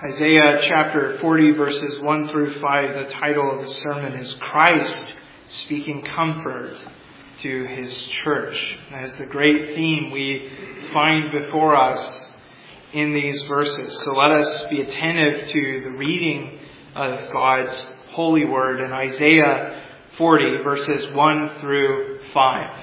Isaiah chapter 40 verses 1 through 5, the title of the sermon is Christ Speaking Comfort to His Church. As the great theme we find before us in these verses. So let us be attentive to the reading of God's holy word in Isaiah 40 verses 1 through 5.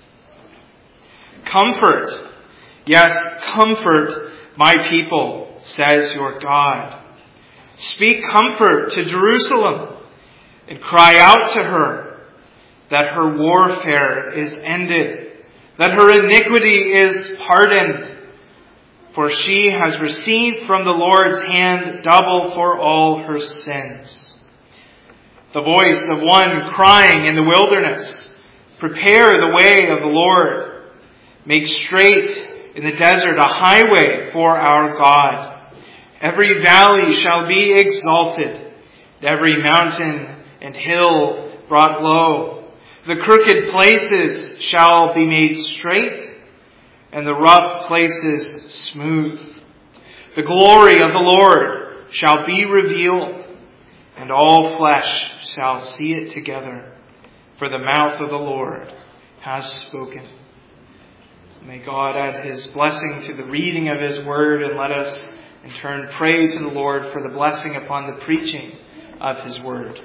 Comfort, yes, comfort my people, says your God. Speak comfort to Jerusalem and cry out to her that her warfare is ended, that her iniquity is pardoned, for she has received from the Lord's hand double for all her sins. The voice of one crying in the wilderness, prepare the way of the Lord, make straight in the desert a highway for our God. Every valley shall be exalted, and every mountain and hill brought low. The crooked places shall be made straight, and the rough places smooth. The glory of the Lord shall be revealed, and all flesh shall see it together, for the mouth of the Lord has spoken. May God add His blessing to the reading of His word, and let us in turn pray to the Lord for the blessing upon the preaching of His word.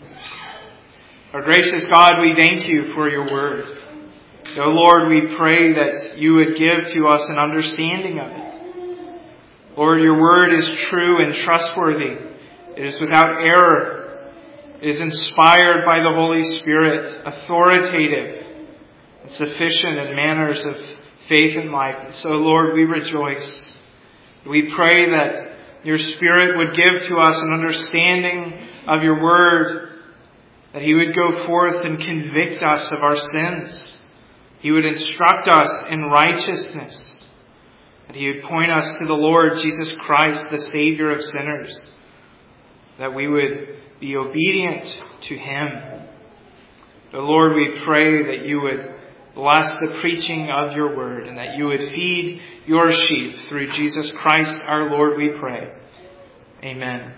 Our gracious God, we thank You for Your word. O Lord, we pray that You would give to us an understanding of it. Lord, Your word is true and trustworthy. It is without error. It is inspired by the Holy Spirit, authoritative, and sufficient in matters of faith and life. So, Lord, we rejoice. We pray that Your Spirit would give to us an understanding of Your word, that He would go forth and convict us of our sins. He would instruct us in righteousness, that He would point us to the Lord Jesus Christ, the Savior of sinners, that we would be obedient to Him. So, Lord, we pray that You would bless the preaching of Your word, and that You would feed Your sheep through Jesus Christ our Lord, we pray. Amen.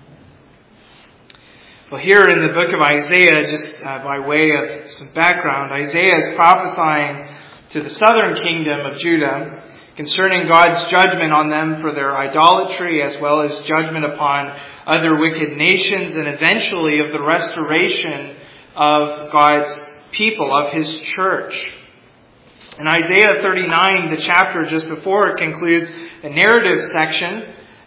Well, here in the book of Isaiah, just by way of some background, Isaiah is prophesying to the southern kingdom of Judah concerning God's judgment on them for their idolatry, as well as judgment upon other wicked nations, and eventually of the restoration of God's people, of His church. In Isaiah 39, the chapter just before it concludes a narrative section,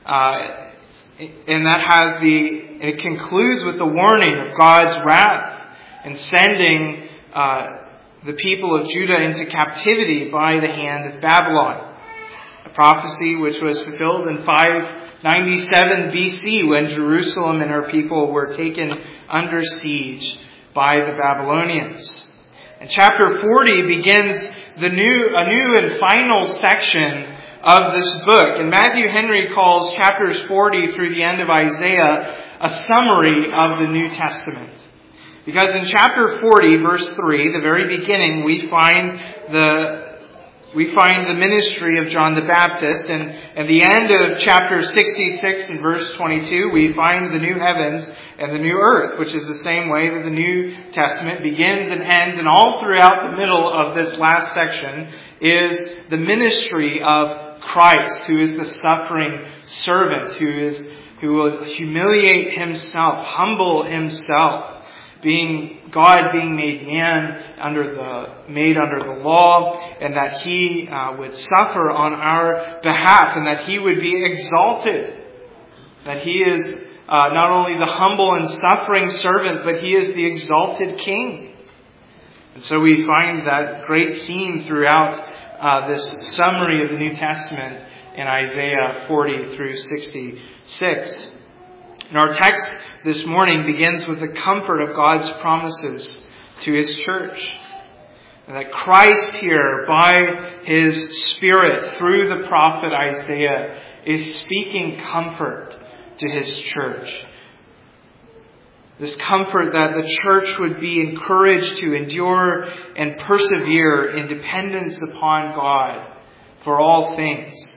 and it concludes with the warning of God's wrath in sending the people of Judah into captivity by the hand of Babylon. A prophecy which was fulfilled in 597 BC when Jerusalem and her people were taken under siege by the Babylonians. And chapter 40 begins a new and final section of this book. And Matthew Henry calls chapters 40 through the end of Isaiah a summary of the New Testament. Because in chapter 40, verse 3, the very beginning, we find the ministry of John the Baptist, and at the end of chapter 66 and verse 22, we find the new heavens and the new earth, which is the same way that the New Testament begins and ends, and all throughout the middle of this last section is the ministry of Christ, who is the suffering servant, who will humiliate Himself, humble Himself, God being made man made under the law, and that He would suffer on our behalf, and that He would be exalted. That He is not only the humble and suffering servant, but He is the exalted King. And so we find that great theme throughout this summary of the New Testament in Isaiah 40 through 66. And our text this morning begins with the comfort of God's promises to His church. And that Christ here, by His Spirit, through the prophet Isaiah, is speaking comfort to His church. This comfort that the church would be encouraged to endure and persevere in dependence upon God for all things.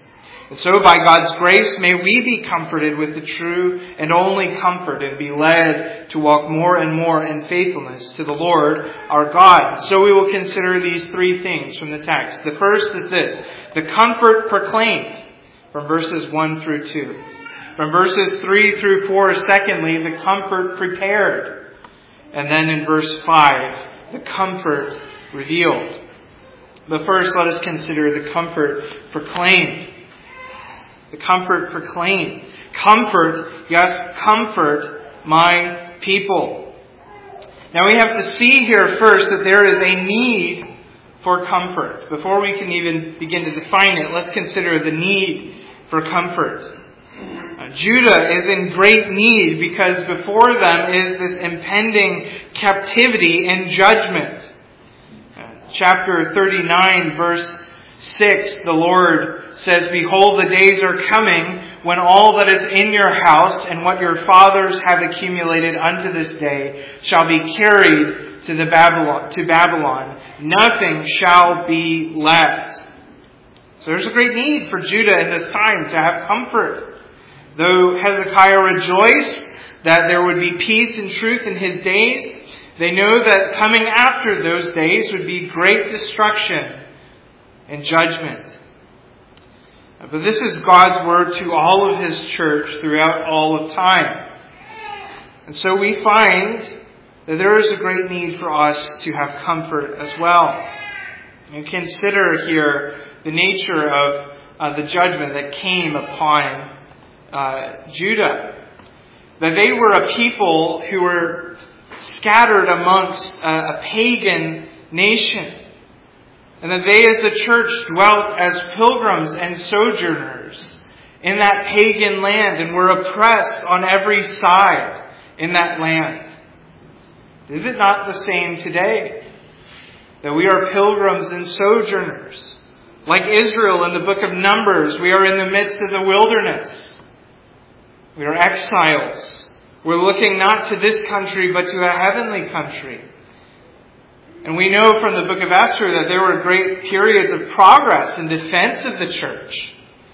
And so by God's grace, may we be comforted with the true and only comfort and be led to walk more and more in faithfulness to the Lord our God. So we will consider these three things from the text. The first is this: the comfort proclaimed, from verses 1 through 2. From verses 3 through 4, secondly, the comfort prepared. And then in verse 5, the comfort revealed. But first, let us consider the comfort proclaimed. The comfort proclaimed. Comfort, yes, comfort my people. Now we have to see here first that there is a need for comfort. Before we can even begin to define it, let's consider the need for comfort. Judah is in great need because before them is this impending captivity and judgment. Chapter 39, verse 6, the Lord says, "Behold, the days are coming when all that is in your house and what your fathers have accumulated unto this day shall be carried to Babylon. Nothing shall be left." So there's a great need for Judah in this time to have comfort. Though Hezekiah rejoiced that there would be peace and truth in his days, they know that coming after those days would be great destruction and judgment. But this is God's word to all of His church throughout all of time. And so we find that there is a great need for us to have comfort as well. And consider here the nature of the judgment that came upon Judah. That they were a people who were scattered amongst a pagan nation. And that they as the church dwelt as pilgrims and sojourners in that pagan land and were oppressed on every side in that land. Is it not the same today? That we are pilgrims and sojourners. Like Israel in the book of Numbers, we are in the midst of the wilderness. We are exiles. We're looking not to this country, but to a heavenly country. And we know from the book of Esther that there were great periods of progress in defense of the church.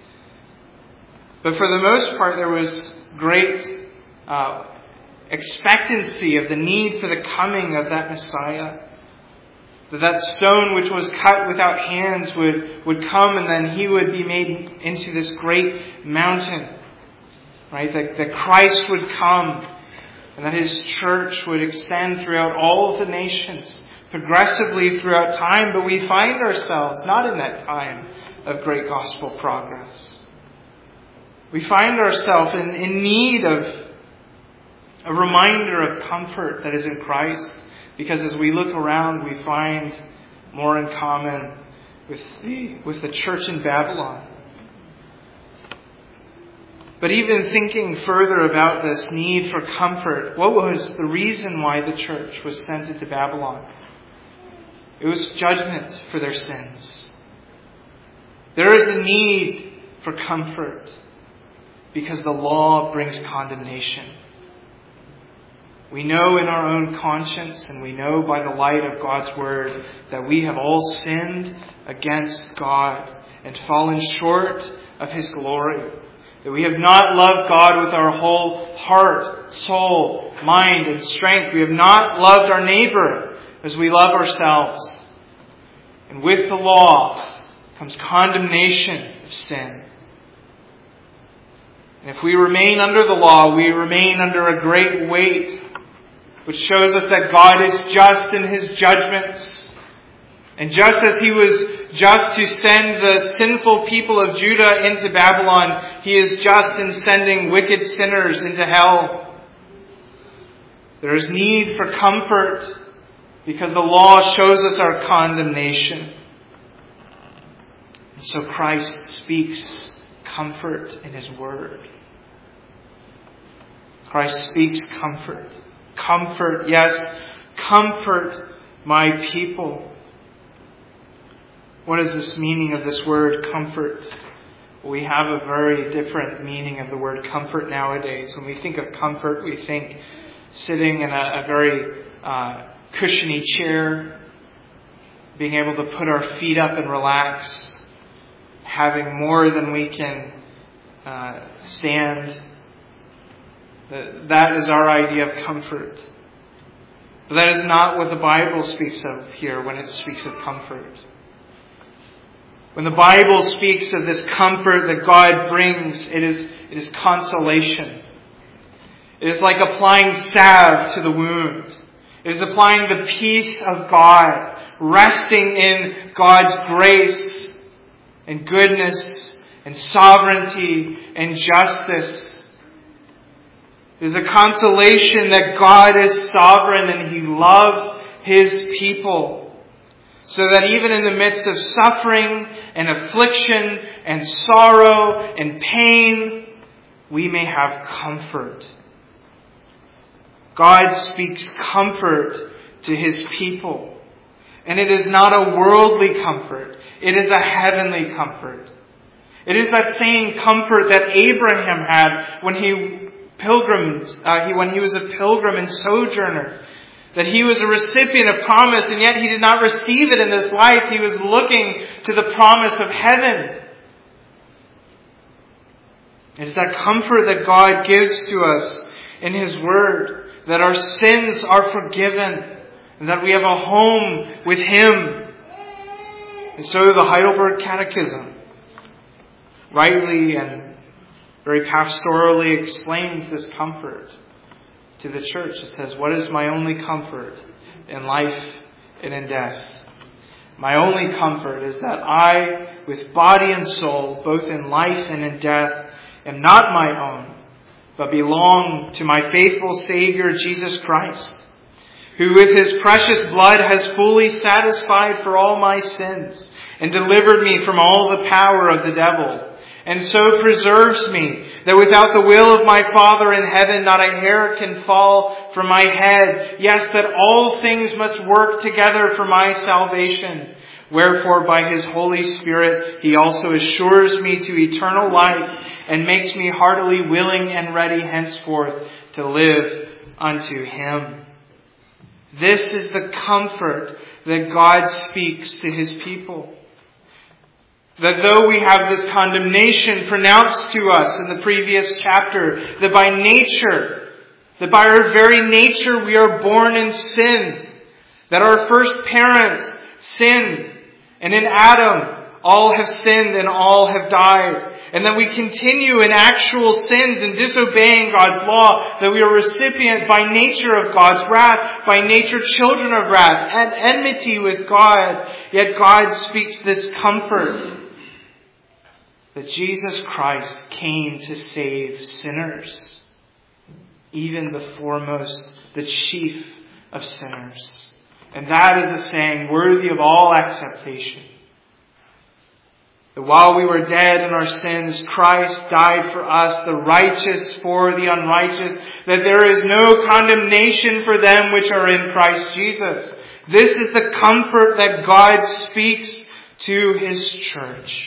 But for the most part, there was great expectancy of the need for the coming of that Messiah. That stone which was cut without hands would come, and then He would be made into this great mountain. Right? That Christ would come, and that His church would extend throughout all of the nations, progressively throughout time. But we find ourselves not in that time of great gospel progress. We find ourselves in need of a reminder of comfort that is in Christ. Because as we look around, we find more in common with the church in Babylon. But even thinking further about this need for comfort, what was the reason why the church was sent into Babylon? It was judgment for their sins. There is a need for comfort because the law brings condemnation. We know in our own conscience, and we know by the light of God's Word, that we have all sinned against God and fallen short of His glory. That we have not loved God with our whole heart, soul, mind, and strength. We have not loved our neighbor as we love ourselves. And with the law comes condemnation of sin. And if we remain under the law, we remain under a great weight, which shows us that God is just in His judgments. And just as He was just to send the sinful people of Judah into Babylon, He is just in sending wicked sinners into hell. There is need for comfort because the law shows us our condemnation. And so Christ speaks comfort in His Word. Christ speaks comfort. Comfort, yes, comfort my people. What is this meaning of this word, comfort? We have a very different meaning of the word comfort nowadays. When we think of comfort, we think sitting in a very cushiony chair, being able to put our feet up and relax, having more than we can stand. That is our idea of comfort. But that is not what the Bible speaks of here when it speaks of comfort. When the Bible speaks of this comfort that God brings, it is consolation. It is like applying salve to the wound. It is applying the peace of God, resting in God's grace and goodness and sovereignty and justice. It is a consolation that God is sovereign and He loves His people. So that even in the midst of suffering and affliction and sorrow and pain, we may have comfort. God speaks comfort to His people. And it is not a worldly comfort. It is a heavenly comfort. It is that same comfort that Abraham had when he was a pilgrim and sojourner. That he was a recipient of promise, and yet he did not receive it in this life. He was looking to the promise of heaven. It is that comfort that God gives to us in His Word. That our sins are forgiven. And that we have a home with Him. And so the Heidelberg Catechism rightly and very pastorally explains this comfort to the church. It says, "What is my only comfort in life and in death? My only comfort is that I, with body and soul, both in life and in death, am not my own, but belong to my faithful Savior, Jesus Christ, who with His precious blood has fully satisfied for all my sins and delivered me from all the power of the devil, and so preserves me, that without the will of my Father in heaven not a hair can fall from my head. Yes, that all things must work together for my salvation. Wherefore by His Holy Spirit He also assures me to eternal life and makes me heartily willing and ready henceforth to live unto Him." This is the comfort that God speaks to His people. That though we have this condemnation pronounced to us in the previous chapter, that by our very nature we are born in sin, that our first parents sinned, and in Adam all have sinned and all have died, and that we continue in actual sins and disobeying God's law, that we are recipient by nature of God's wrath, by nature children of wrath, and enmity with God. Yet God speaks this comfort that Jesus Christ came to save sinners, even the foremost, the chief of sinners. And that is a saying worthy of all acceptation. That while we were dead in our sins, Christ died for us, the righteous for the unrighteous, that there is no condemnation for them which are in Christ Jesus. This is the comfort that God speaks to His church.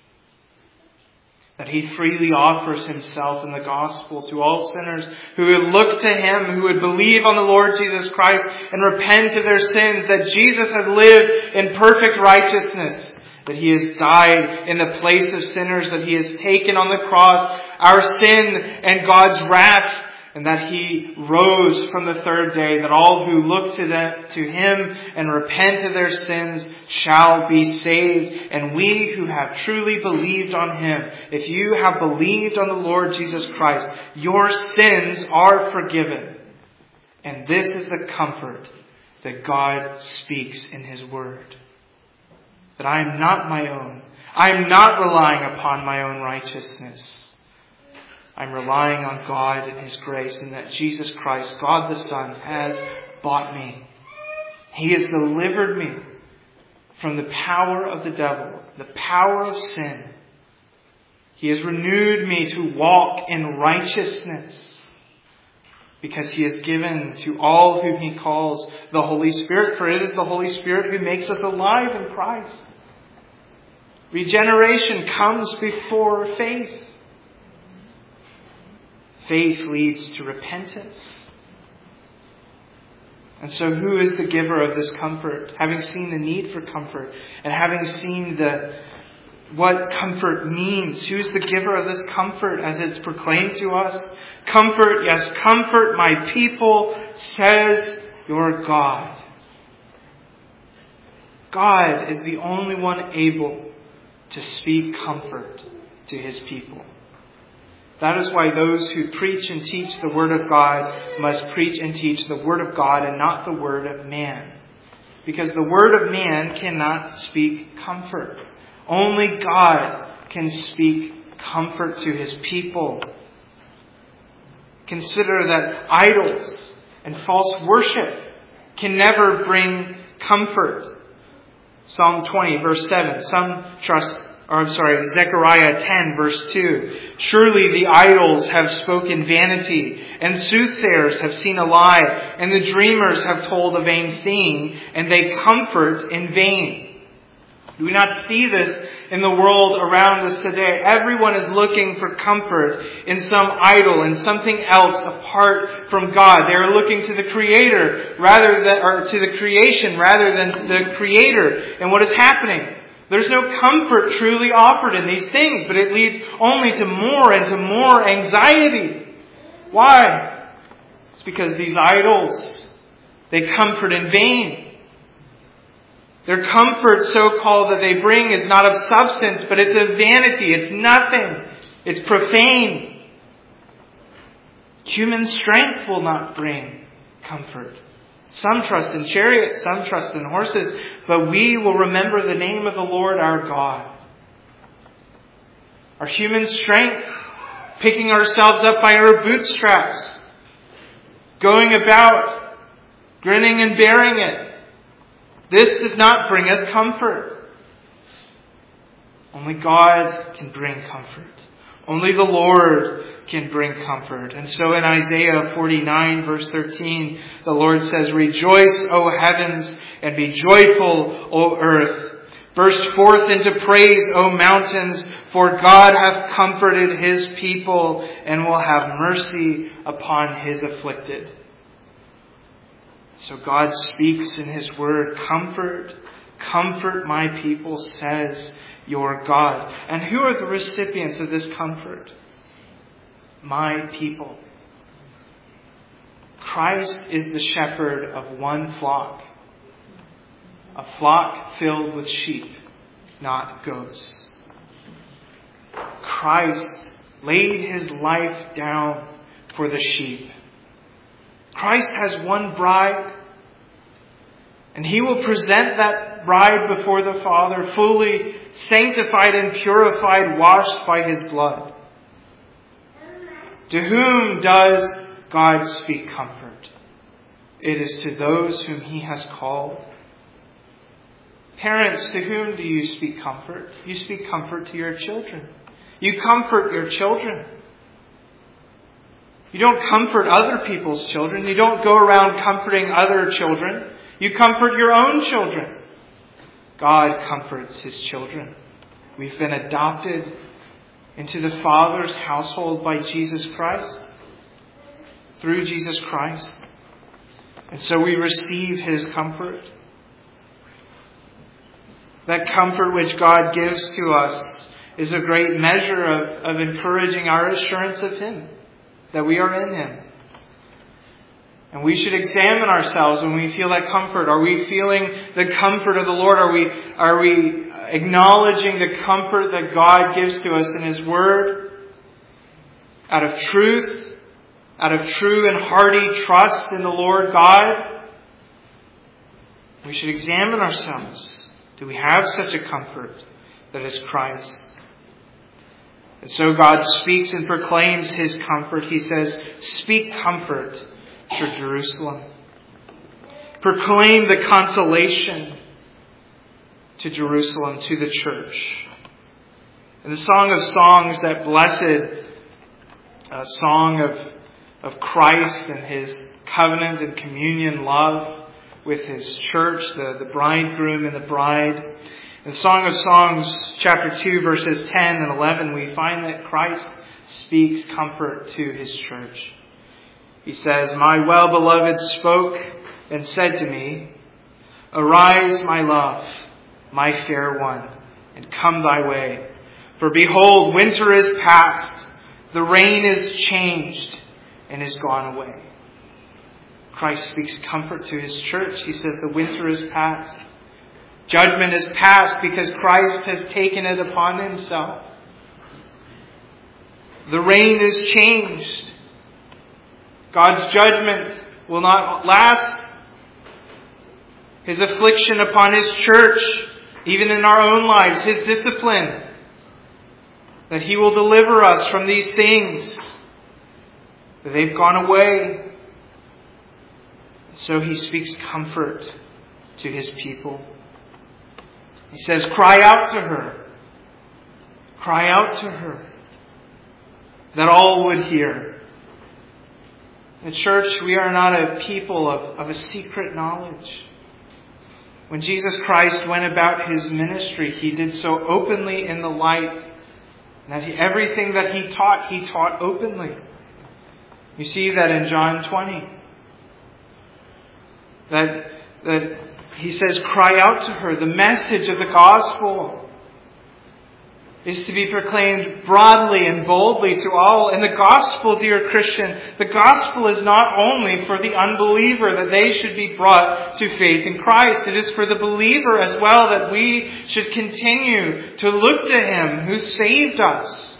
That He freely offers Himself in the gospel to all sinners who would look to Him, who would believe on the Lord Jesus Christ and repent of their sins, that Jesus has lived in perfect righteousness, that He has died in the place of sinners, that He has taken on the cross our sin and God's wrath, and that He rose from the third day, that all who look to Him and repent of their sins shall be saved. And we who have truly believed on Him, if you have believed on the Lord Jesus Christ, your sins are forgiven. And this is the comfort that God speaks in His Word. That I am not my own. I am not relying upon my own righteousness. I'm relying on God and His grace, and that Jesus Christ, God the Son, has bought me. He has delivered me from the power of the devil, the power of sin. He has renewed me to walk in righteousness, because He has given to all whom He calls the Holy Spirit, for it is the Holy Spirit who makes us alive in Christ. Regeneration comes before faith. Faith leads to repentance. And so who is the giver of this comfort? Having seen the need for comfort and having seen the what comfort means. Who's the giver of this comfort as it's proclaimed to us? Comfort, yes, comfort my people, says your God. God is the only one able to speak comfort to his people. That is why those who preach and teach the Word of God must preach and teach the Word of God and not the word of man. Because the word of man cannot speak comfort. Only God can speak comfort to his people. Consider that idols and false worship can never bring comfort. Psalm 20, verse 7. Zechariah 10, verse 2. Surely the idols have spoken vanity, and soothsayers have seen a lie, and the dreamers have told a vain thing, and they comfort in vain. Do we not see this in the world around us today? Everyone is looking for comfort in some idol, in something else apart from God. They are looking to the Creator to the creation rather than the Creator. And what is happening? There's no comfort truly offered in these things, but it leads only to more and to more anxiety. Why? It's because these idols, they comfort in vain. Their comfort, so-called, that they bring is not of substance, but it's of vanity. It's nothing. It's profane. Human strength will not bring comfort. Some trust in chariots, some trust in horses, but we will remember the name of the Lord our God. Our human strength, picking ourselves up by our bootstraps, going about, grinning and bearing it. This does not bring us comfort. Only God can bring comfort. Only the Lord can bring comfort. And so in Isaiah 49, verse 13, the Lord says, "Rejoice, O heavens, and be joyful, O earth. Burst forth into praise, O mountains, for God hath comforted his people and will have mercy upon his afflicted." So God speaks in his word, comfort my people, says your God. And who are the recipients of this comfort? My people. Christ is the shepherd of one flock. A flock filled with sheep, not goats. Christ laid his life down for the sheep. Christ has one bride, and he will present that bride before the Father, fully sanctified and purified, washed by his blood. To whom does God speak comfort? It is to those whom he has called. Parents, to whom do you speak comfort? You speak comfort to your children. You comfort your children. You don't comfort other people's children. You don't go around comforting other children. You comfort your own children. God comforts his children. We've been adopted into the Father's household by Jesus Christ, through Jesus Christ. And so we receive his comfort. That comfort which God gives to us is a great measure of encouraging our assurance of him, that we are in him. And we should examine ourselves when we feel that comfort. Are we feeling the comfort of the Lord? Are we acknowledging the comfort that God gives to us in his word? Out of truth, out of true and hearty trust in the Lord God? We should examine ourselves. Do we have such a comfort that is Christ? And so God speaks and proclaims his comfort. He says, "Speak comfort to Jerusalem. Proclaim the consolation to Jerusalem, to the church." In the Song of Songs, that blessed song of Christ and his covenant and communion love with his church, the bridegroom and the bride. In the Song of Songs, chapter 2, verses 10 and 11, we find that Christ speaks comfort to his church. He says, "My well-beloved spoke and said to me, 'Arise, my love, my fair one, and come thy way. For behold, winter is past, the rain is changed, and is gone away. Christ speaks comfort to his church. He says the winter is past. Judgment is past because Christ has taken it upon himself. The rain is changed. God's judgment will not last. His affliction upon his church, even in our own lives, his discipline, that he will deliver us from these things, that they've gone away. So he speaks comfort to his people. He says, cry out to her. Cry out to her, that all would hear. In the church, we are not a people of a secret knowledge. When Jesus Christ went about his ministry, he did so openly in the light. That everything that he taught openly. You see that in John 20. That he says, cry out to her. The message of the gospel is to be proclaimed broadly and boldly to all. And the gospel, dear Christian, the gospel is not only for the unbeliever that they should be brought to faith in Christ. It is for the believer as well that we should continue to look to him who saved us.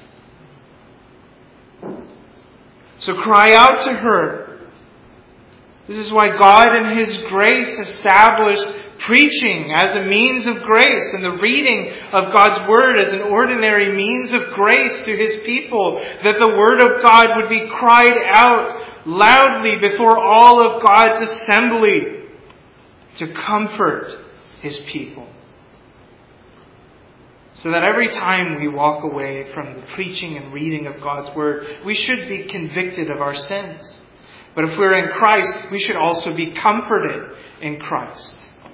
So cry out to her. This is why God in his grace established preaching as a means of grace and the reading of God's Word as an ordinary means of grace to his people, that the Word of God would be cried out loudly before all of God's assembly to comfort his people. So that every time we walk away from the preaching and reading of God's Word, we should be convicted of our sins. But if we're in Christ, we should also be comforted in Christ.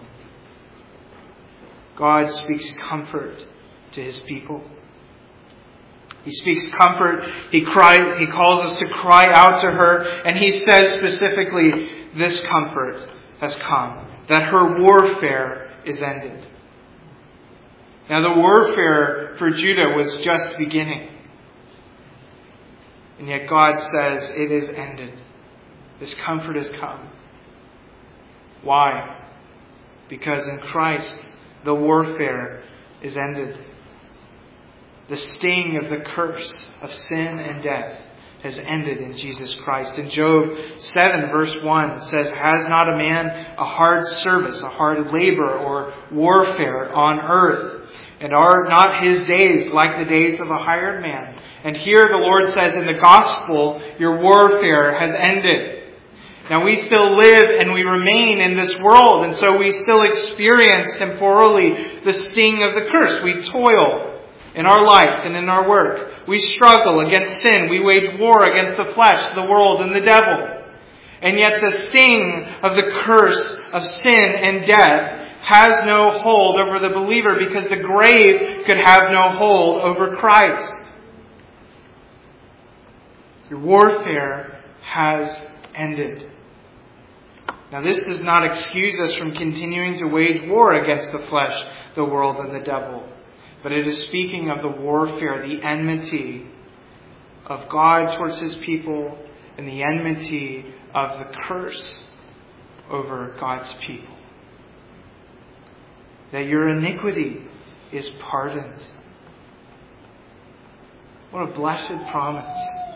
God speaks comfort to his people. He speaks comfort. He calls us to cry out to her. And he says specifically, this comfort has come, that her warfare is ended. Now the warfare for Judah was just beginning. And yet God says it is ended. This comfort has come. Why? Because in Christ, the warfare is ended. The sting of the curse of sin and death has ended in Jesus Christ. In Job 7 verse 1 says, has not a man a hard service, a hard labor or warfare on earth? And are not his days like the days of a hired man? And here the Lord says in the gospel, your warfare has ended. Now we still live and we remain in this world, and so we still experience temporally the sting of the curse. We toil in our life and in our work. We struggle against sin. We wage war against the flesh, the world, and the devil. And yet the sting of the curse of sin and death has no hold over the believer, because the grave could have no hold over Christ. Your warfare has ended. Now this does not excuse us from continuing to wage war against the flesh, the world, and the devil. But it is speaking of the warfare, the enmity of God towards his people, and the enmity of the curse over God's people. That your iniquity is pardoned. What a blessed promise.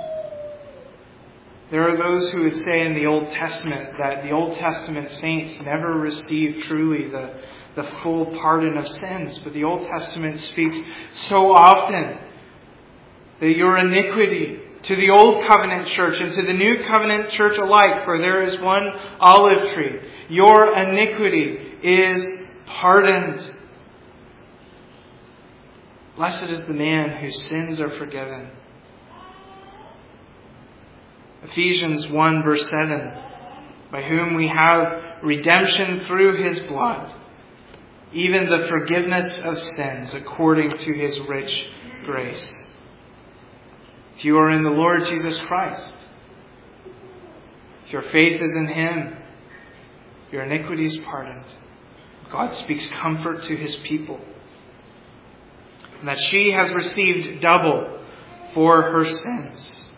There are those who would say in the Old Testament that the Old Testament saints never received truly the full pardon of sins. But the Old Testament speaks so often that your iniquity, to the Old Covenant church and to the New Covenant church alike, for there is one olive tree, your iniquity is pardoned. Blessed is the man whose sins are forgiven. Ephesians 1 verse 7, by whom we have redemption through his blood, even the forgiveness of sins according to his rich grace. If you are in the Lord Jesus Christ, if your faith is in him, your iniquity is pardoned. God speaks comfort to his people. and that she has received double for her sins.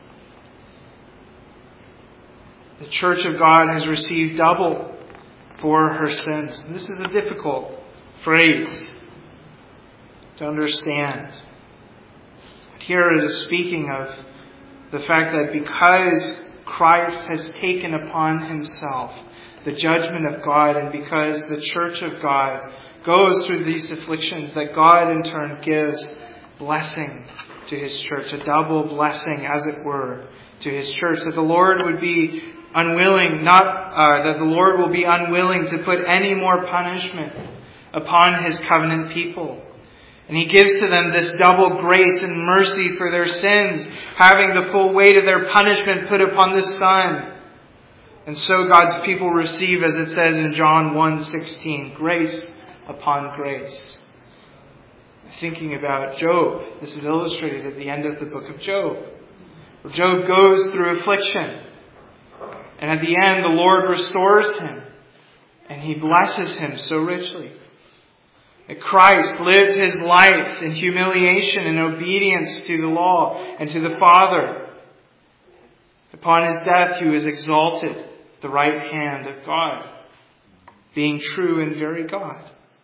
The church of God has received double for her sins. And this is a difficult phrase to understand. But here it is speaking of the fact that because Christ has taken upon himself the judgment of God, and because the church of God goes through these afflictions, that God in turn gives blessing to his church, a double blessing, as it were, to his church, that the Lord would be unwilling, that the Lord will be unwilling to put any more punishment upon his covenant people. And he gives to them this double grace and mercy for their sins, having the full weight of their punishment put upon the Son. And so God's people receive, as it says in John 1:16, grace upon grace. Thinking about Job, this is illustrated at the end of the book of Job, where Job goes through affliction. And at the end, the Lord restores him, and he blesses him so richly. That Christ lived his life in humiliation and obedience to the law and to the Father. Upon his death, he was exalted at the right hand of God, being true and very God.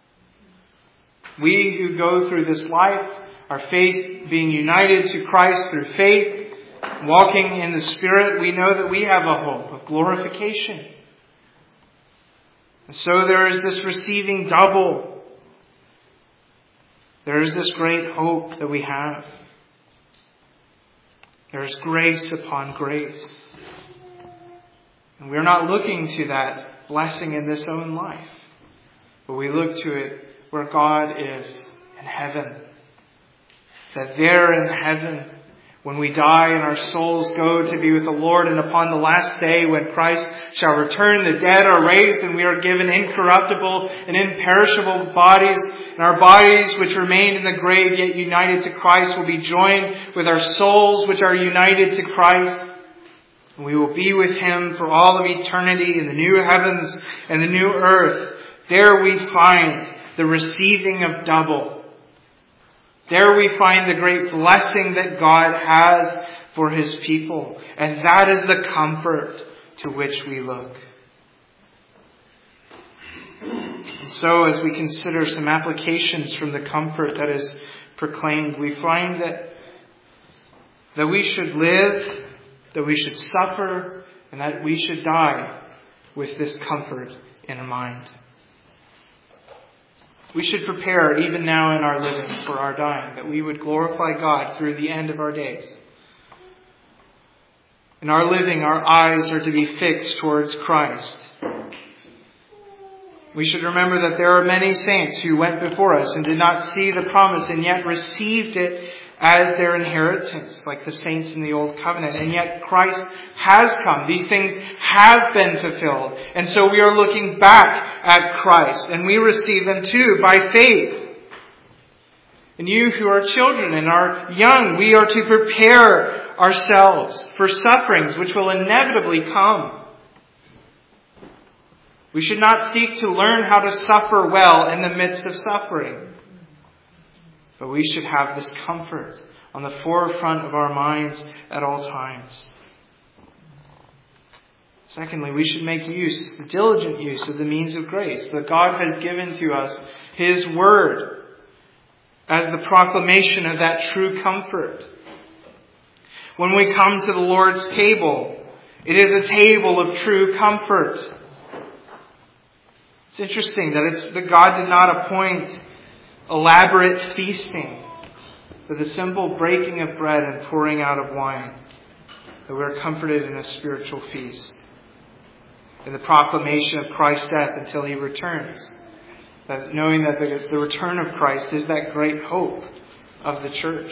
We who go through this life, our faith being united to Christ through faith, walking in the Spirit, we know that we have a hope of glorification. And so there is this receiving double. There is this great hope that we have. There is grace upon grace. And we're not looking to that blessing in this own life, but we look to it where God is in heaven. That there in heaven, when we die and our souls go to be with the Lord, and upon the last day when Christ shall return, the dead are raised and we are given incorruptible and imperishable bodies, and our bodies which remain in the grave yet united to Christ will be joined with our souls which are united to Christ. And we will be with him for all of eternity in the new heavens and the new earth. There we find the receiving of double. There we find the great blessing that God has for his people. And that is the comfort to which we look. And so as we consider some applications from the comfort that is proclaimed, we find that we should live, that we should suffer, and that we should die with this comfort in mind. We should prepare even now in our living for our dying, that we would glorify God through the end of our days. In our living, our eyes are to be fixed towards Christ. We should remember that there are many saints who went before us and did not see the promise and yet received it as their inheritance, like the saints in the Old Covenant. And yet Christ has come. These things have been fulfilled. And so we are looking back at Christ, and we receive them too by faith. And you who are children and are young, we are to prepare ourselves for sufferings which will inevitably come. We should not seek to learn how to suffer well in the midst of suffering. But we should have this comfort on the forefront of our minds at all times. Secondly, we should make use, the diligent use of the means of grace that God has given to us, his word, as the proclamation of that true comfort. When we come to the Lord's table, it is a table of true comfort. It's interesting that God did not appoint elaborate feasting for the simple breaking of bread and pouring out of wine, that we are comforted in a spiritual feast, in the proclamation of Christ's death until he returns, that knowing that the return of Christ is that great hope of the church.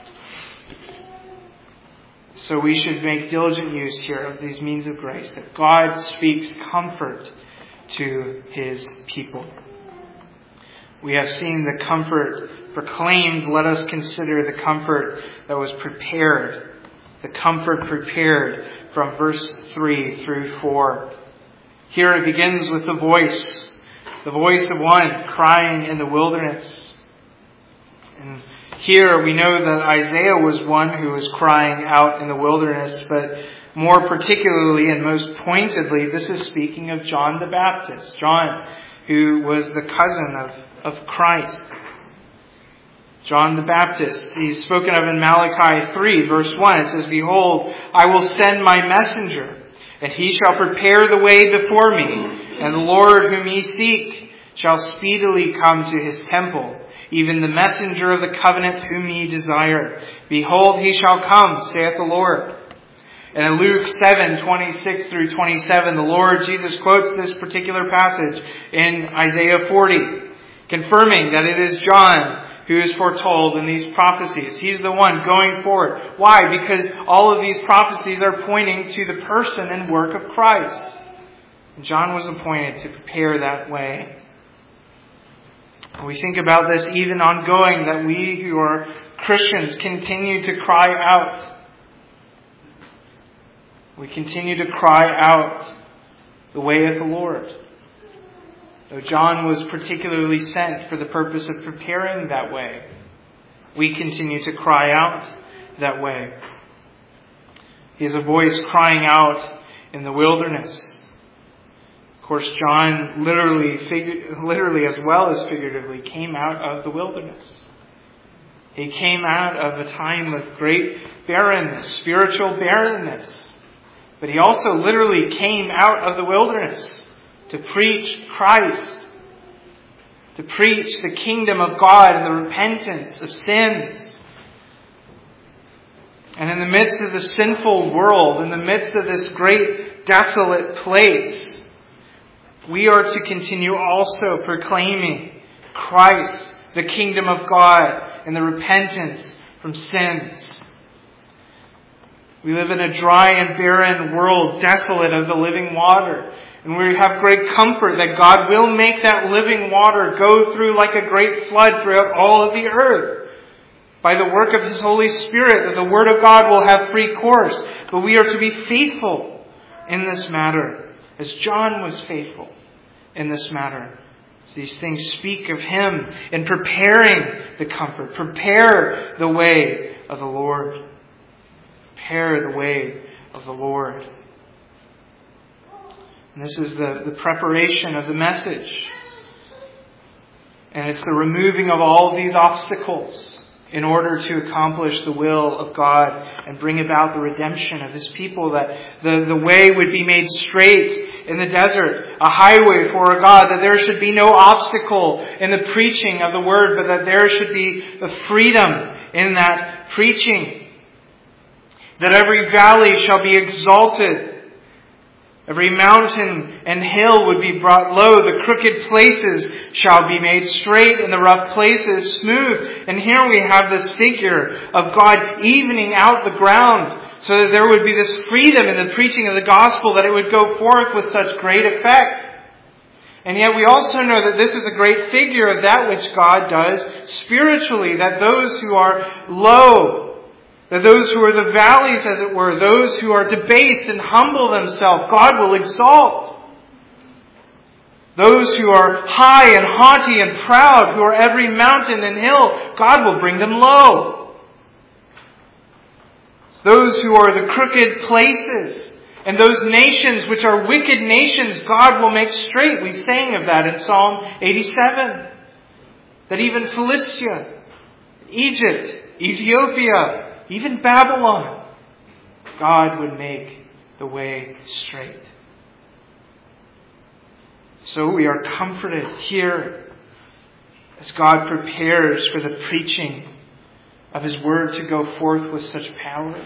So we should make diligent use here of these means of grace, that God speaks comfort to his people. We have seen the comfort proclaimed. Let us consider the comfort that was prepared. The comfort prepared from verse 3 through 4. Here it begins with the voice of one crying in the wilderness. And Here we know that Isaiah was one who was crying out in the wilderness, but more particularly and most pointedly, this is speaking of John the Baptist. John, who was the cousin of Christ. John the Baptist. He's spoken of in Malachi 3, verse 1. It says, "Behold, I will send my messenger, and he shall prepare the way before me. And the Lord whom ye seek shall speedily come to his temple, even the messenger of the covenant whom ye desire. Behold, he shall come, saith the Lord." And in Luke 7:26 through 27, the Lord Jesus quotes this particular passage in Isaiah 40, confirming that it is John who is foretold in these prophecies. He's the one going forward. Why? Because all of these prophecies are pointing to the person and work of Christ. And John was appointed to prepare that way. And we think about this even ongoing, that we who are Christians continue to cry out. We continue to cry out the way of the Lord. Though John was particularly sent for the purpose of preparing that way, we continue to cry out that way. He is a voice crying out in the wilderness. Of course, John literally as well as figuratively came out of the wilderness. He came out of a time of great barrenness, spiritual barrenness. But he also literally came out of the wilderness to preach Christ, to preach the kingdom of God and the repentance of sins. And in the midst of the sinful world, in the midst of this great desolate place, we are to continue also proclaiming Christ, the kingdom of God, and the repentance from sins. We live in a dry and barren world, desolate of the living water. And we have great comfort that God will make that living water go through like a great flood throughout all of the earth. By the work of His Holy Spirit, that the Word of God will have free course. But we are to be faithful in this matter, as John was faithful in this matter. So these things speak of him in preparing the comfort. Prepare the way of the Lord. Prepare the way of the Lord. And this is the preparation of the message. And it's the removing of all these obstacles in order to accomplish the will of God and bring about the redemption of His people, that the way would be made straight in the desert, a highway for our God, that there should be no obstacle in the preaching of the Word, but that there should be the freedom in that preaching. That every valley shall be exalted. Every mountain and hill would be brought low. The crooked places shall be made straight and the rough places smooth. And here we have this figure of God evening out the ground so that there would be this freedom in the preaching of the gospel, that it would go forth with such great effect. And yet we also know that this is a great figure of that which God does spiritually, that those who are low, that those who are the valleys, as it were, those who are debased and humble themselves, God will exalt. Those who are high and haughty and proud, who are every mountain and hill, God will bring them low. Those who are the crooked places and those nations which are wicked nations, God will make straight. We sang of that in Psalm 87. That even Philistia, Egypt, Ethiopia, even Babylon, God would make the way straight. So we are comforted here as God prepares for the preaching of His Word to go forth with such power.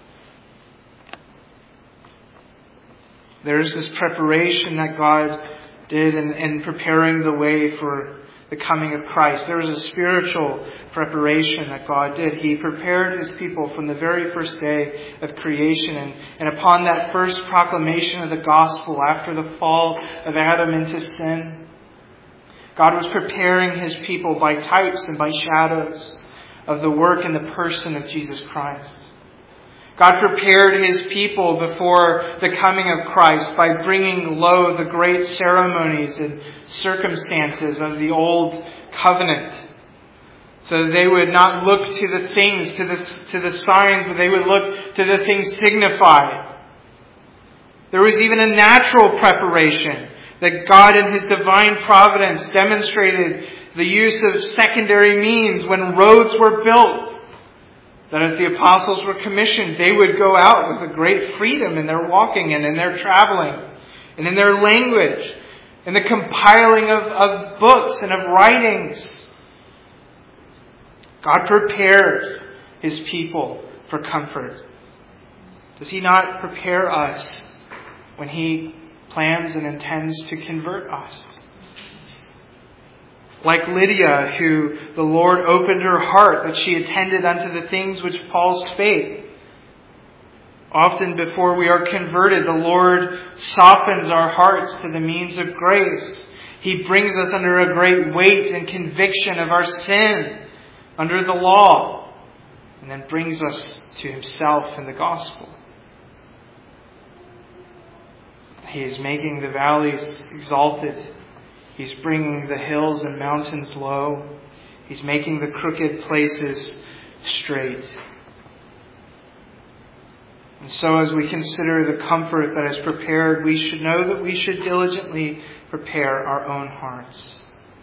There is this preparation that God did in preparing the way for the coming of Christ. There was a spiritual preparation that God did. He prepared His people from the very first day of creation. And upon that first proclamation of the gospel after the fall of Adam into sin, God was preparing His people by types and by shadows of the work and the person of Jesus Christ. God prepared His people before the coming of Christ by bringing low the great ceremonies and circumstances of the old covenant, So that they would not look to the things, to the signs, but they would look to the things signified. There was even a natural preparation that God in His divine providence demonstrated the use of secondary means when roads were built. That as the apostles were commissioned, they would go out with a great freedom in their walking and in their traveling and in their language, in the compiling of books and of writings. God prepares His people for comfort. Does He not prepare us when He plans and intends to convert us? Like Lydia, who the Lord opened her heart that she attended unto the things which Paul spake. Often before we are converted, the Lord softens our hearts to the means of grace. He brings us under a great weight and conviction of our sin under the law, and then brings us to Himself in the gospel. He is making the valleys exalted. He's bringing the hills and mountains low. He's making the crooked places straight. And so as we consider the comfort that is prepared, we should know that we should diligently prepare our own hearts.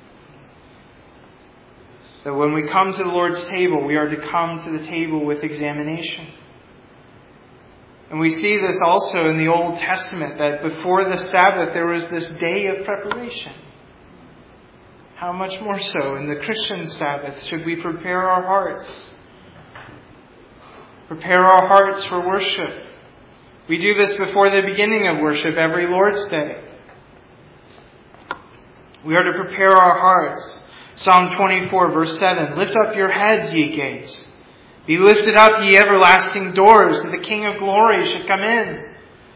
That when we come to the Lord's table, we are to come to the table with examination. And we see this also in the Old Testament, that before the Sabbath there was this day of preparation. How much more so in the Christian Sabbath should we prepare our hearts? Prepare our hearts for worship. We do this before the beginning of worship every Lord's Day. We are to prepare our hearts. Psalm 24, verse 7, "Lift up your heads, ye gates. Be lifted up, ye everlasting doors, that the King of glory should come in."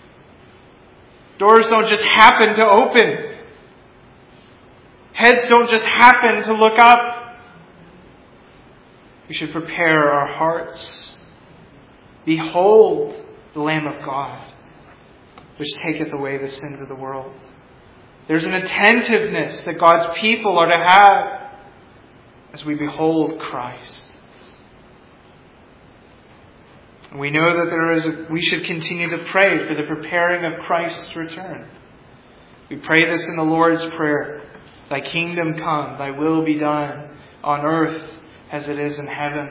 Doors don't just happen to open. Heads don't just happen to look up. We should prepare our hearts. Behold the Lamb of God, which taketh away the sins of the world. There's an attentiveness that God's people are to have as we behold Christ. We know that we should continue to pray for the preparing of Christ's return. We pray this in the Lord's Prayer. Thy kingdom come, thy will be done on earth as it is in heaven.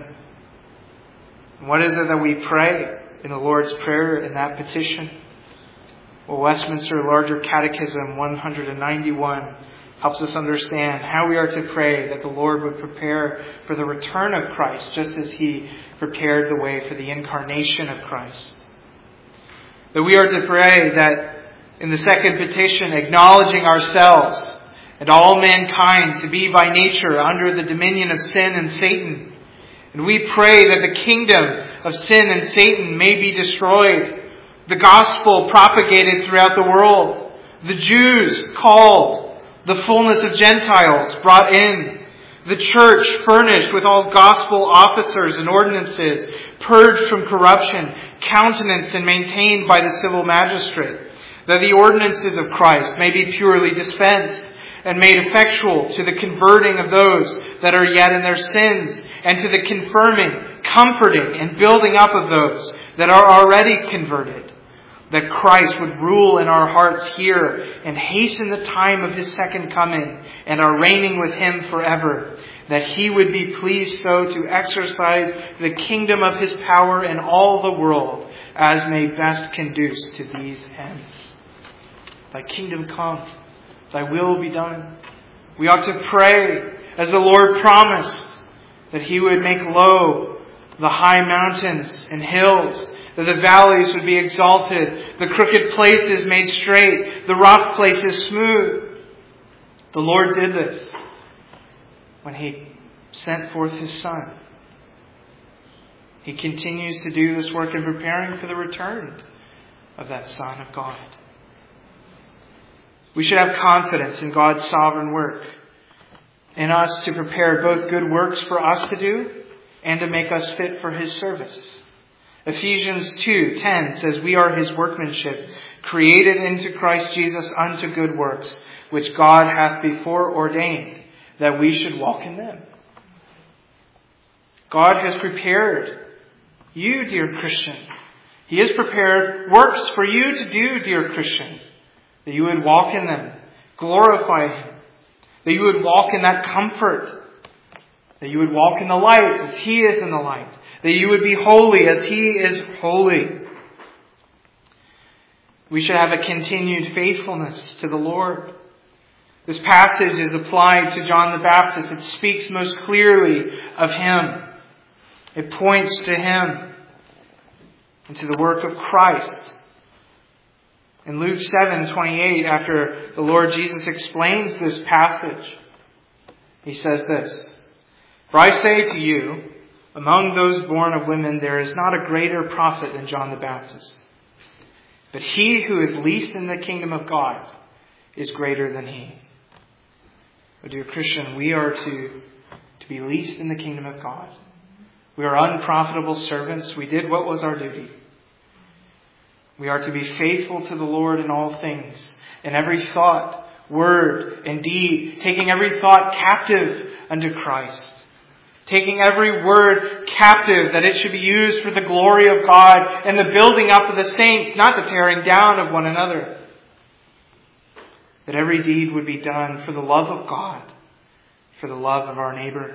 And what is it that we pray in the Lord's Prayer in that petition? Well, Westminster Larger Catechism 191 helps us understand how we are to pray that the Lord would prepare for the return of Christ, just as He prepared the way for the incarnation of Christ. That we are to pray that in the second petition, acknowledging ourselves and all mankind to be by nature under the dominion of sin and Satan. And we pray that the kingdom of sin and Satan may be destroyed, the gospel propagated throughout the world, the Jews called, the fullness of Gentiles brought in, the church furnished with all gospel officers and ordinances, purged from corruption, countenanced and maintained by the civil magistrate, that the ordinances of Christ may be purely dispensed and made effectual to the converting of those that are yet in their sins, and to the confirming, comforting, and building up of those that are already converted. That Christ would rule in our hearts here and hasten the time of His second coming and our reigning with Him forever. That He would be pleased so to exercise the kingdom of His power in all the world as may best conduce to these ends. Thy kingdom come, Thy will be done. We ought to pray as the Lord promised that He would make low the high mountains and hills, that the valleys would be exalted, the crooked places made straight, the rough places smooth. The Lord did this when He sent forth His Son. He continues to do this work in preparing for the return of that Son of God. We should have confidence in God's sovereign work in us to prepare both good works for us to do and to make us fit for His service. Ephesians 2:10 says, "We are His workmanship, created into Christ Jesus unto good works, which God hath before ordained, that we should walk in them." God has prepared you, dear Christian. He has prepared works for you to do, dear Christian, that you would walk in them, glorify Him, that you would walk in that comfort, that you would walk in the light as He is in the light, that you would be holy as He is holy. We should have a continued faithfulness to the Lord. This passage is applied to John the Baptist. It speaks most clearly of him. It points to him and to the work of Christ. In Luke 7:28, after the Lord Jesus explains this passage, He says this, "For I say to you, among those born of women, there is not a greater prophet than John the Baptist. But he who is least in the kingdom of God is greater than he." Oh, dear Christian, we are to be least in the kingdom of God. We are unprofitable servants. We did what was our duty. We are to be faithful to the Lord in all things, in every thought, word, and deed, taking every thought captive unto Christ. Taking every word captive, that it should be used for the glory of God and the building up of the saints, not the tearing down of one another. That every deed would be done for the love of God, for the love of our neighbor.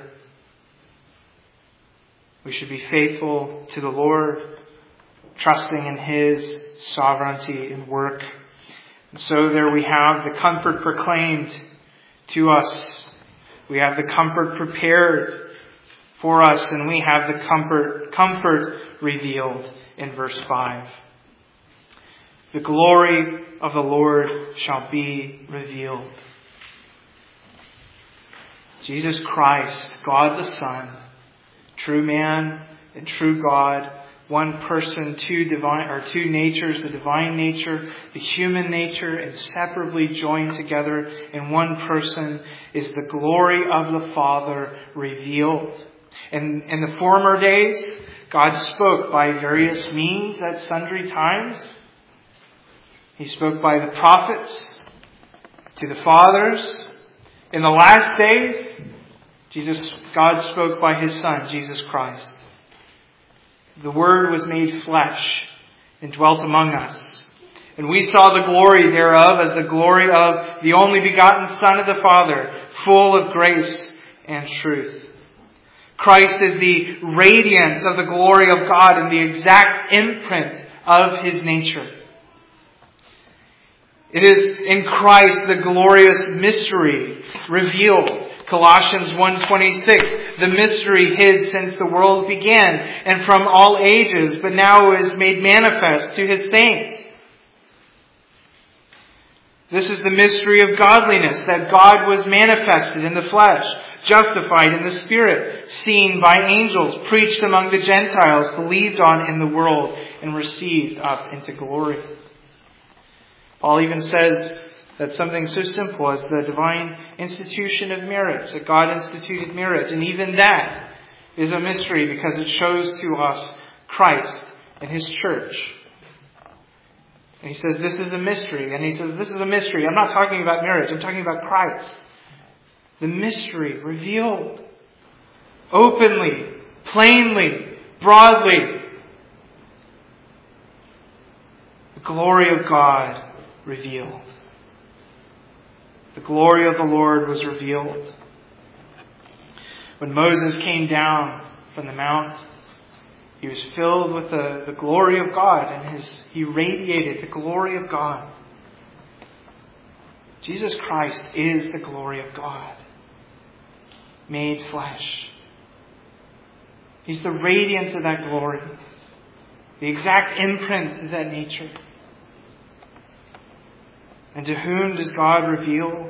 We should be faithful to the Lord, trusting in His sovereignty and work. And so there we have the comfort proclaimed to us. We have the comfort prepared for us, and we have the comfort revealed in verse 5. The glory of the Lord shall be revealed. Jesus Christ, God the Son, true man and true God, one person, two natures, the divine nature, the human nature, inseparably joined together in one person, is the glory of the Father revealed. In the former days, God spoke by various means at sundry times. He spoke by the prophets to the fathers. In the last days, God spoke by His Son, Jesus Christ. The Word was made flesh and dwelt among us. And we saw the glory thereof as the glory of the only begotten Son of the Father, full of grace and truth. Christ is the radiance of the glory of God and the exact imprint of His nature. It is in Christ the glorious mystery revealed. Colossians 1:26, the mystery hid since the world began and from all ages, but now is made manifest to His saints. This is the mystery of godliness, that God was manifested in the flesh, justified in the Spirit, seen by angels, preached among the Gentiles, believed on in the world, and received up into glory. Paul even says that something so simple as the divine institution of marriage, that God instituted marriage, and even that is a mystery because it shows to us Christ and His church. And he says this is a mystery, and he says this is a mystery. I'm not talking about marriage, I'm talking about Christ. The mystery revealed openly, plainly, broadly. The glory of God revealed. The glory of the Lord was revealed. When Moses came down from the mount, he was filled with the glory of God, and he radiated the glory of God. Jesus Christ is the glory of God, made flesh. He's the radiance of that glory, the exact imprint of that nature. And to whom does God reveal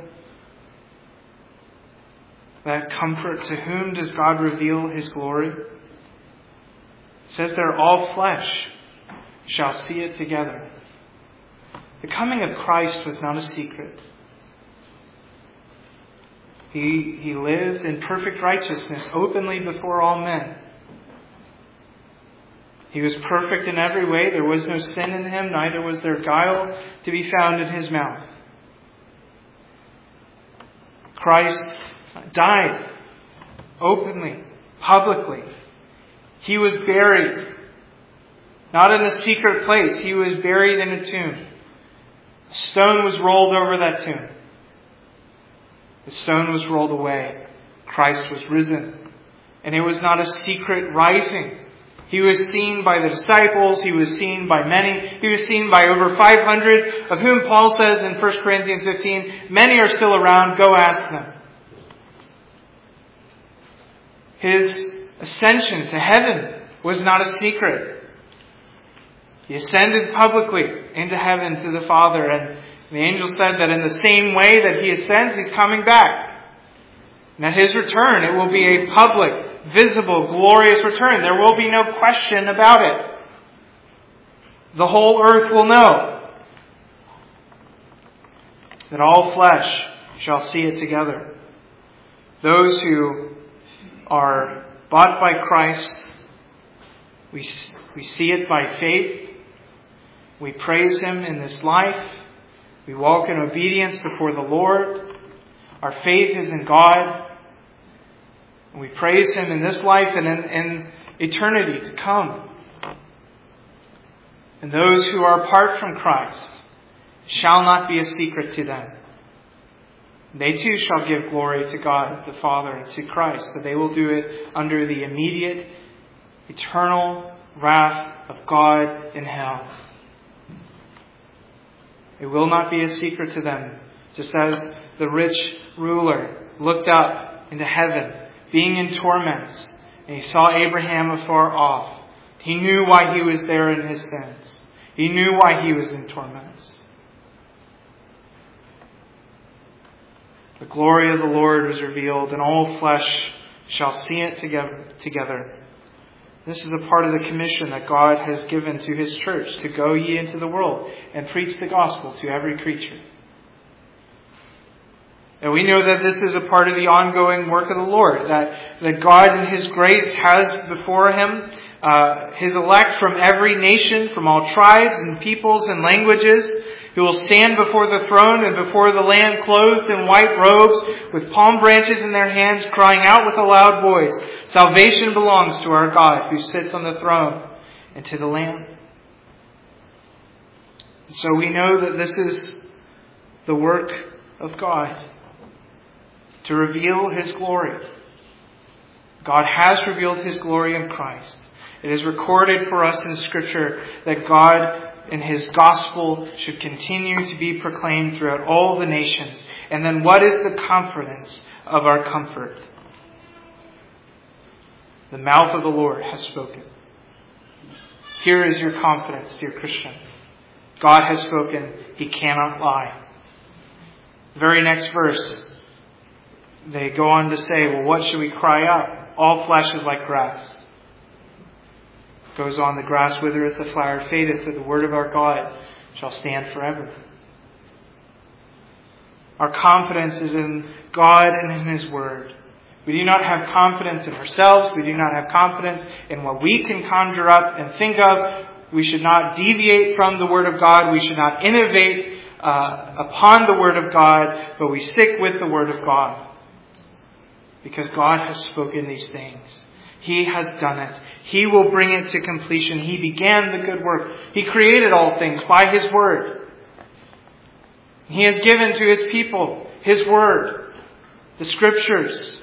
that comfort? To whom does God reveal His glory? It says there, all flesh shall see it together. The coming of Christ was not a secret. He lived in perfect righteousness openly before all men. He was perfect in every way. There was no sin in Him, neither was there guile to be found in His mouth. Christ died openly, publicly, He was buried. Not in a secret place. He was buried in a tomb. A stone was rolled over that tomb. The stone was rolled away. Christ was risen. And it was not a secret rising. He was seen by the disciples. He was seen by many. He was seen by over 500, of whom Paul says in 1 Corinthians 15, many are still around. Go ask them. His ascension to heaven was not a secret. He ascended publicly into heaven to the Father, and the angel said that in the same way that He ascends, He's coming back. And at His return, it will be a public, visible, glorious return. There will be no question about it. The whole earth will know that all flesh shall see it together. Those who are bought by Christ, we see it by faith. We praise Him in this life. We walk in obedience before the Lord. Our faith is in God. We praise Him in this life and in eternity to come. And those who are apart from Christ shall not be a secret to them. They too shall give glory to God the Father and to Christ, but they will do it under the immediate, eternal wrath of God in hell. It will not be a secret to them, just as the rich ruler looked up into heaven, being in torments, and he saw Abraham afar off. He knew why he was there in his sins. He knew why he was in torments. The glory of the Lord was revealed, and all flesh shall see it together. This is a part of the commission that God has given to His church, to go ye into the world and preach the gospel to every creature. And we know that this is a part of the ongoing work of the Lord, that God in His grace has before Him His elect from every nation, from all tribes and peoples and languages, who will stand before the throne and before the Lamb, clothed in white robes, with palm branches in their hands, crying out with a loud voice, salvation belongs to our God, who sits on the throne, and to the Lamb. And so we know that this is the work of God, to reveal His glory. God has revealed His glory in Christ. It is recorded for us in Scripture that God and His gospel should continue to be proclaimed throughout all the nations. And then what is the confidence of our comfort? The mouth of the Lord has spoken. Here is your confidence, dear Christian. God has spoken. He cannot lie. The very next verse, they go on to say, well, what should we cry out? All flesh is like grass. Goes on, the grass withereth, the flower fadeth, but the word of our God shall stand forever. Our confidence is in God and in His word. We do not have confidence in ourselves. We do not have confidence in what we can conjure up and think of. We should not deviate from the word of God. We should not innovate upon the word of God, but we stick with the word of God. Because God has spoken these things. He has done it. He will bring it to completion. He began the good work. He created all things by His word. He has given to His people His word, the Scriptures.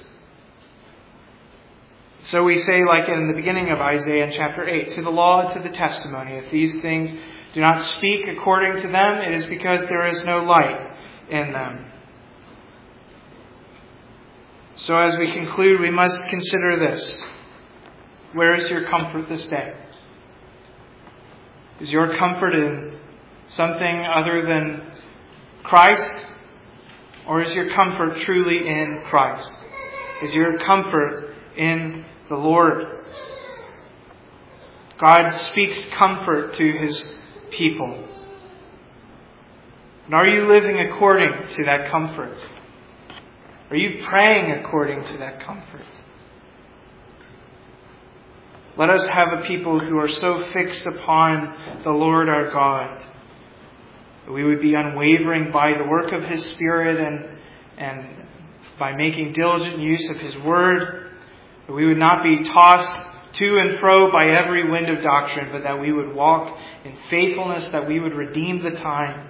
So we say, like in the beginning of Isaiah in chapter 8, to the law and to the testimony, if these things do not speak according to them, it is because there is no light in them. So as we conclude, we must consider this. Where is your comfort this day? Is your comfort in something other than Christ? Or is your comfort truly in Christ? Is your comfort in the Lord? God speaks comfort to His people. And are you living according to that comfort? Are you praying according to that comfort? Let us have a people who are so fixed upon the Lord our God that we would be unwavering by the work of His Spirit and by making diligent use of His Word. That we would not be tossed to and fro by every wind of doctrine, but that we would walk in faithfulness, that we would redeem the time.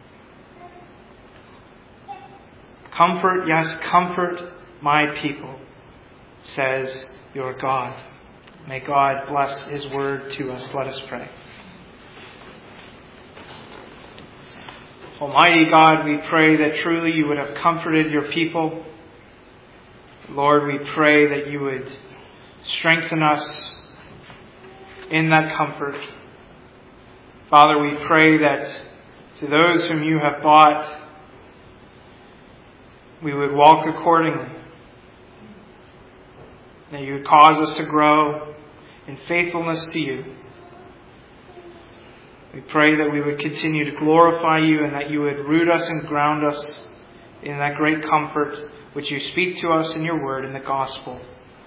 Comfort, yes, comfort my people, says your God. May God bless His word to us. Let us pray. Almighty God, we pray that truly you would have comforted your people. Lord, we pray that you would strengthen us in that comfort. Father, we pray that to those whom you have bought, we would walk accordingly. That you would cause us to grow in faithfulness to you. We pray that we would continue to glorify you and that you would root us and ground us in that great comfort which you speak to us in your word in the gospel.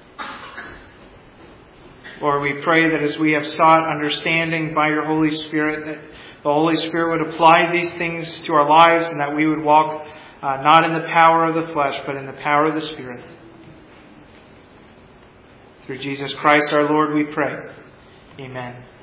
Lord, we pray that as we have sought understanding by your Holy Spirit, that the Holy Spirit would apply these things to our lives and that we would walk not in the power of the flesh, but in the power of the Spirit. Through Jesus Christ our Lord we pray. Amen.